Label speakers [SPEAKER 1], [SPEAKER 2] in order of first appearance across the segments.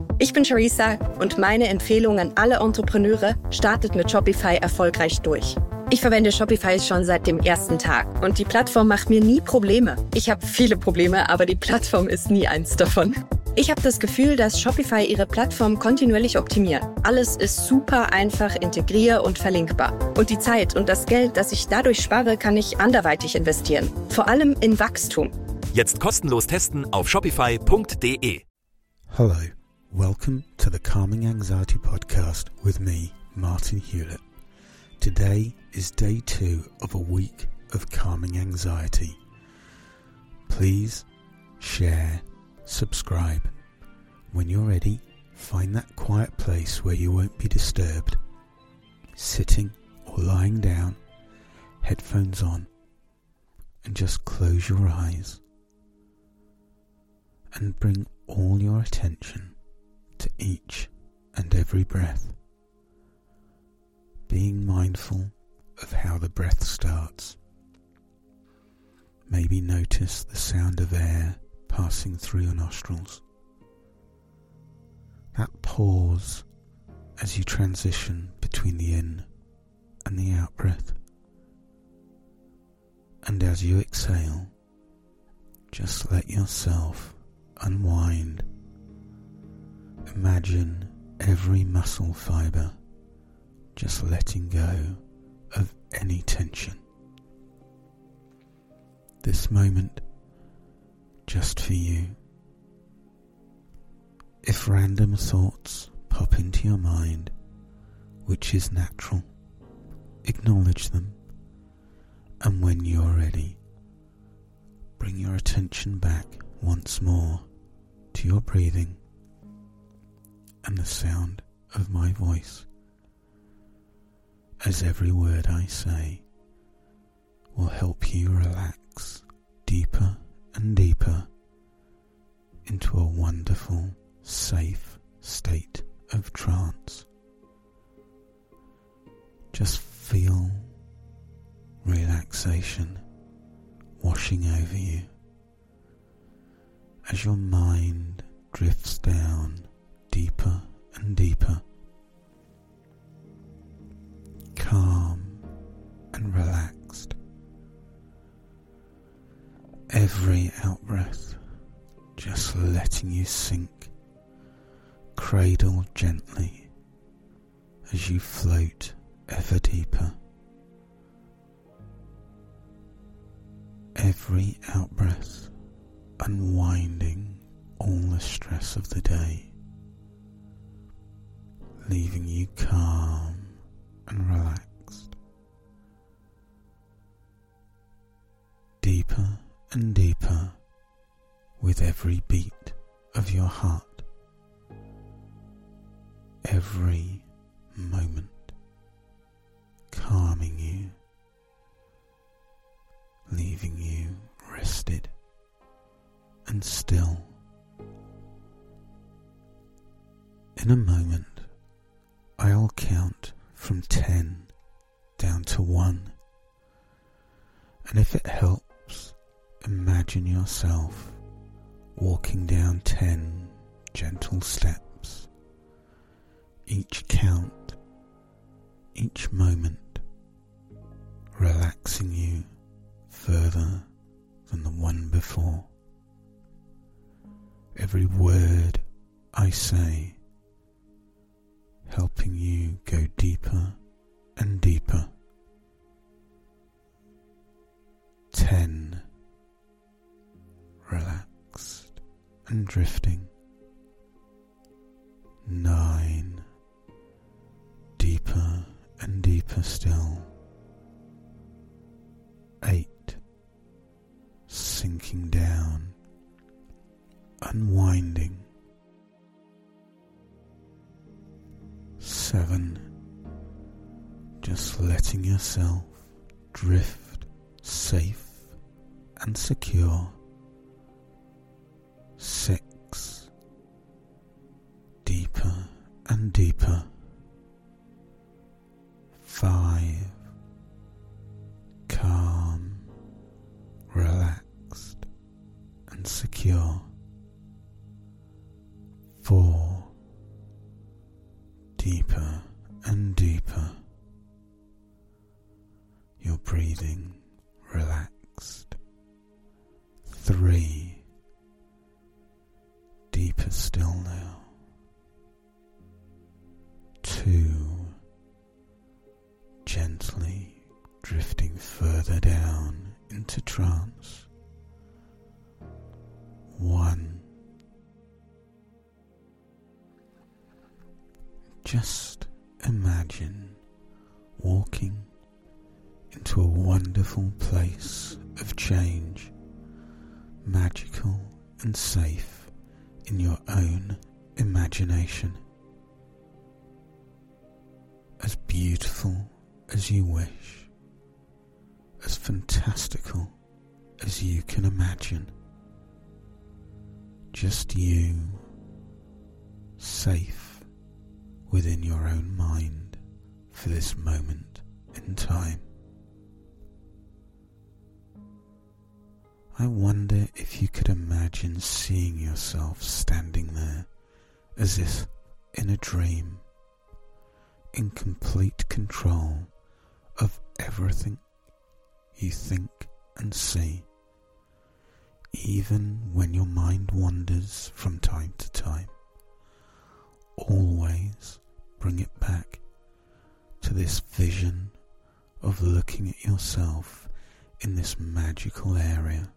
[SPEAKER 1] Ich bin Charissa und meine Empfehlung an alle Entrepreneure: startet mit Shopify erfolgreich durch. Ich verwende Shopify schon seit dem ersten Tag und die Plattform macht mir nie Probleme. Ich habe viele Probleme, aber die Plattform ist nie eins davon. Ich habe das Gefühl, dass Shopify ihre Plattform kontinuierlich optimiert. Alles ist super einfach integrier- und verlinkbar. Und die Zeit und das Geld, das ich dadurch spare, kann ich anderweitig investieren. Vor allem in Wachstum.
[SPEAKER 2] Jetzt kostenlos testen auf shopify.de.
[SPEAKER 3] Hello, welcome to the Calming Anxiety Podcast with me, Martin Hewlett. Today is day 2 of a week of calming anxiety. Please share, subscribe. When you're ready, find that quiet place where you won't be disturbed. Sitting or lying down, headphones on, and just close your eyes. And bring all your attention to each and every breath. Being mindful of how the breath starts. Maybe notice the sound of air passing through your nostrils. That pause as you transition between the in and the out breath. And as you exhale, just let yourself unwind. Imagine every muscle fibre just letting go of any tension. This moment just for you. If random thoughts pop into your mind, which is natural, acknowledge them, and when you're ready, bring your attention back once more to your breathing and the sound of my voice, as every word I say will help you relax deeper and deeper into a wonderful, safe state of trance. Just feel relaxation washing over you as your mind drifts down deeper and deeper, calm and relaxed. Every out-breath just letting you sink, cradle gently as you float ever deeper. Every out-breath unwinding all the stress of the day, leaving you calm and relaxed. Deeper and deeper with every beat of your heart, every moment calming you, leaving you rested and still. In a moment, I'll count from 10 down to 1, and if it helps, imagine yourself walking down 10 gentle steps. Each count, each moment, relaxing you further than the one before. Every word I say helping you go deeper and deeper. 10, relaxed and drifting. 9, deeper and deeper still. 8, sinking down, unwinding. 7, just letting yourself drift safe and secure. 6, deeper and deeper. 5, calm, relaxed and secure. 4, breathing relaxed. 3. Deeper still now. 2. Gently drifting further down into trance. 1. Just imagine walking into a wonderful place of change, magical and safe in your own imagination, as beautiful as you wish, as fantastical as you can imagine. Just you, safe within your own mind for this moment in time. I wonder if you could imagine seeing yourself standing there as if in a dream, in complete control of everything you think and see, even when your mind wanders from time to time. Always bring it back to this vision of looking at yourself in this magical area.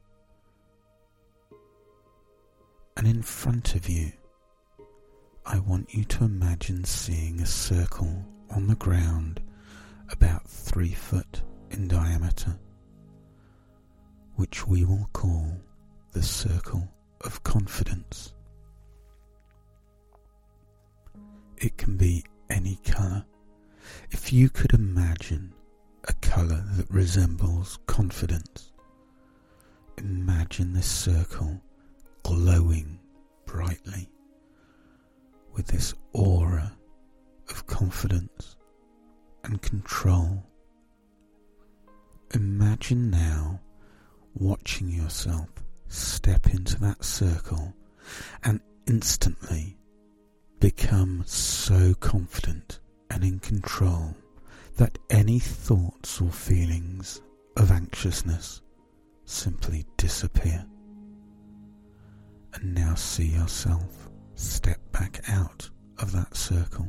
[SPEAKER 3] And in front of you, I want you to imagine seeing a circle on the ground about 3 foot in diameter, which we will call the circle of confidence. It can be any colour. If you could imagine a colour that resembles confidence, imagine this circle glowing brightly with this aura of confidence and control. Imagine now watching yourself step into that circle and instantly become so confident and in control that any thoughts or feelings of anxiousness simply disappear. And now see yourself step back out of that circle.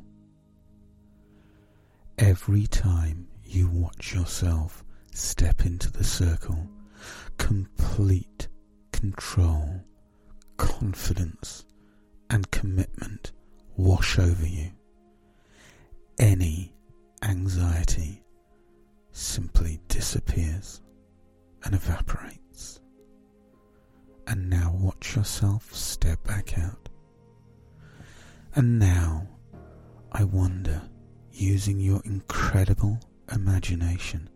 [SPEAKER 3] Every time you watch yourself step into the circle, complete control, confidence and commitment wash over you. Any anxiety simply disappears and evaporates. And now watch yourself step back out. And now, I wonder, using your incredible imagination,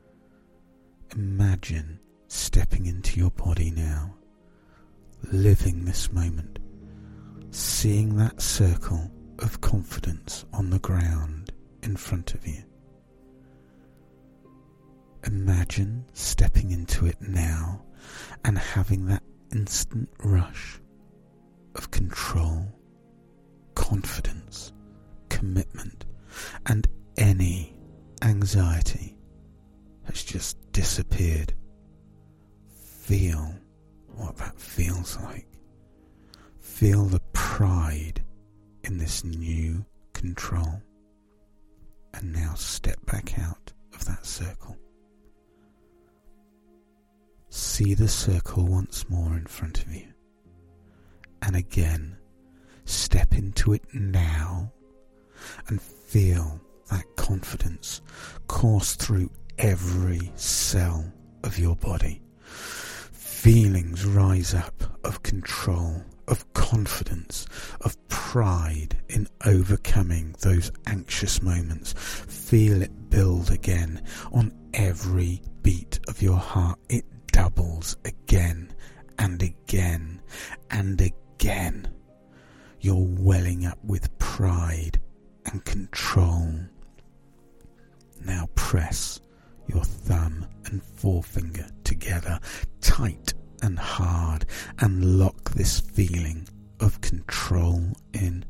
[SPEAKER 3] imagine stepping into your body now, living this moment, seeing that circle of confidence on the ground in front of you. Imagine stepping into it now and having that instant rush of control, confidence, commitment, and any anxiety has just disappeared. Feel what that feels like. Feel the pride in this new control. And now step back out of that circle. See the circle once more in front of you. And again, step into it now and feel that confidence course through every cell of your body. Feelings rise up of control, of confidence, of pride in overcoming those anxious moments. Feel it build again on every beat of your heart. It doubles again and again and again. You're welling up with pride and control. Now press your thumb and forefinger together tight and hard and lock this feeling of control in.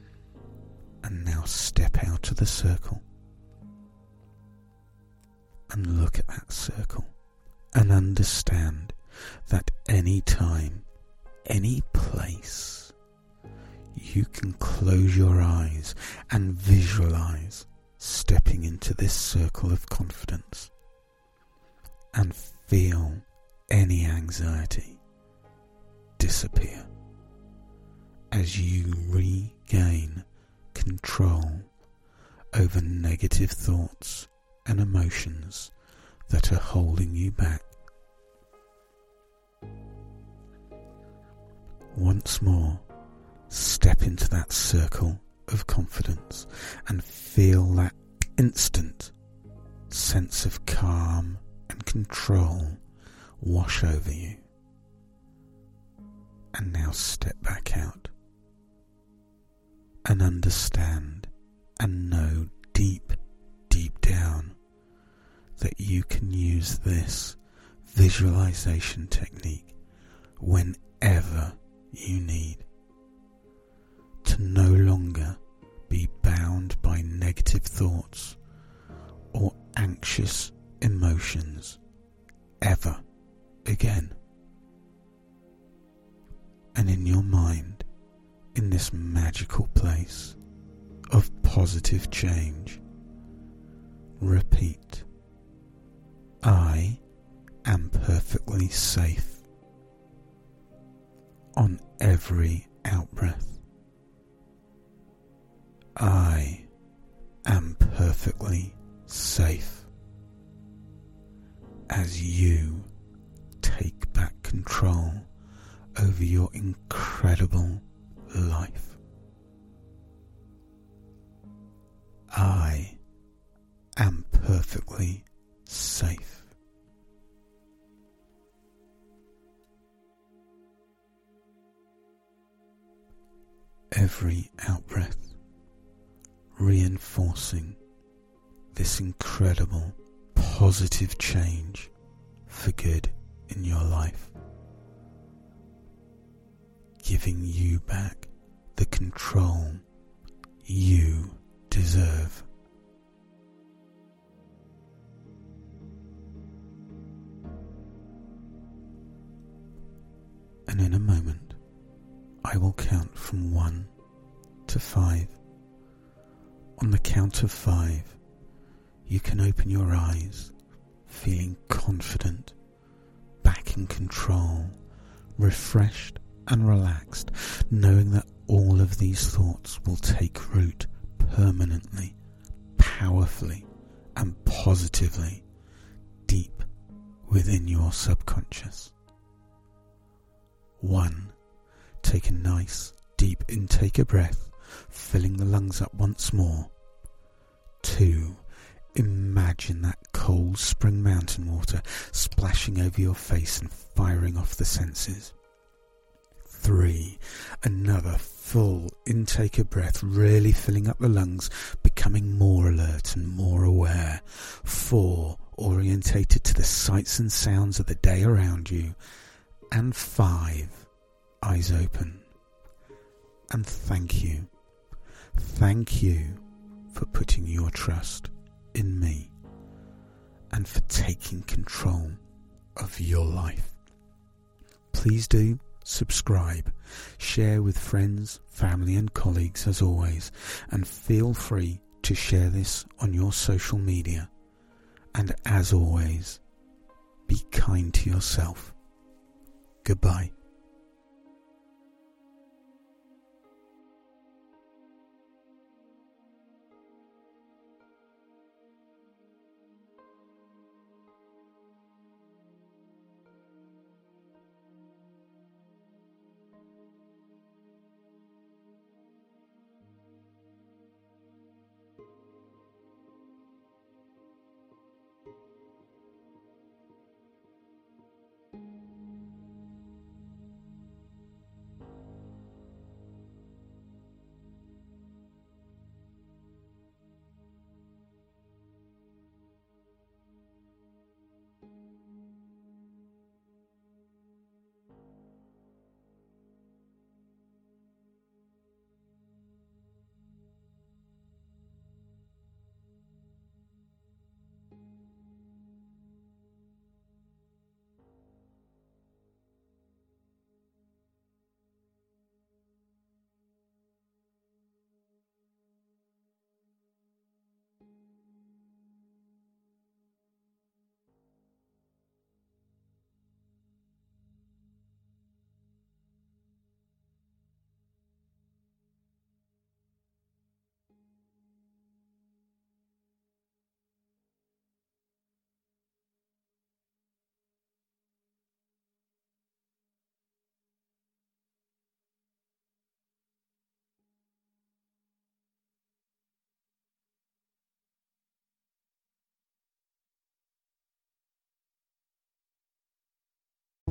[SPEAKER 3] And now step out of the circle and look at that circle and understand that any time, any place, you can close your eyes and visualize stepping into this circle of confidence and feel any anxiety disappear as you regain control over negative thoughts and emotions that are holding you back. Once more, step into that circle of confidence and feel that instant sense of calm and control wash over you. And now step back out and understand and know deep down that you can use this visualization technique whenever you need, to no longer be bound by negative thoughts or anxious emotions ever again. And in your mind, in this magical place of positive change, repeat, I am perfectly safe on every out-breath. I am perfectly safe as you take back control over your incredible life. I am perfectly safe. Every out-breath reinforcing this incredible positive change for good in your life, giving you back the control you deserve. And in a moment, I will count from 1 to 5. On the count of 5, you can open your eyes, feeling confident, back in control, refreshed and relaxed, knowing that all of these thoughts will take root permanently, powerfully and positively deep within your subconscious. 1. Take a nice deep intake of breath, filling the lungs up once more. 2. Imagine that cold spring mountain water splashing over your face and firing off the senses. 3. Another full intake of breath, really filling up the lungs, becoming more alert and more aware. 4. Orientated to the sights and sounds of the day around you. And 5. Eyes open. And thank you. Thank you for putting your trust in me and for taking control of your life. Please do subscribe, share with friends, family and colleagues as always, and feel free to share this on your social media. And as always, be kind to yourself. Goodbye.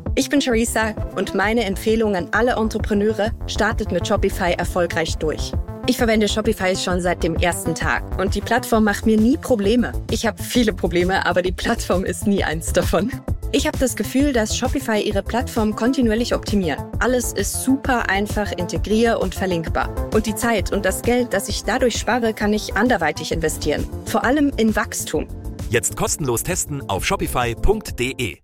[SPEAKER 1] Ich bin Charissa und meine Empfehlung an alle Entrepreneure: startet mit Shopify erfolgreich durch. Ich verwende Shopify schon seit dem ersten Tag und die Plattform macht mir nie Probleme. Ich habe viele Probleme, aber die Plattform ist nie eins davon. Ich habe das Gefühl, dass Shopify ihre Plattform kontinuierlich optimiert. Alles ist super einfach integrier- und verlinkbar. Und die Zeit und das Geld, das ich dadurch spare, kann ich anderweitig investieren. Vor allem in Wachstum.
[SPEAKER 2] Jetzt kostenlos testen auf shopify.de.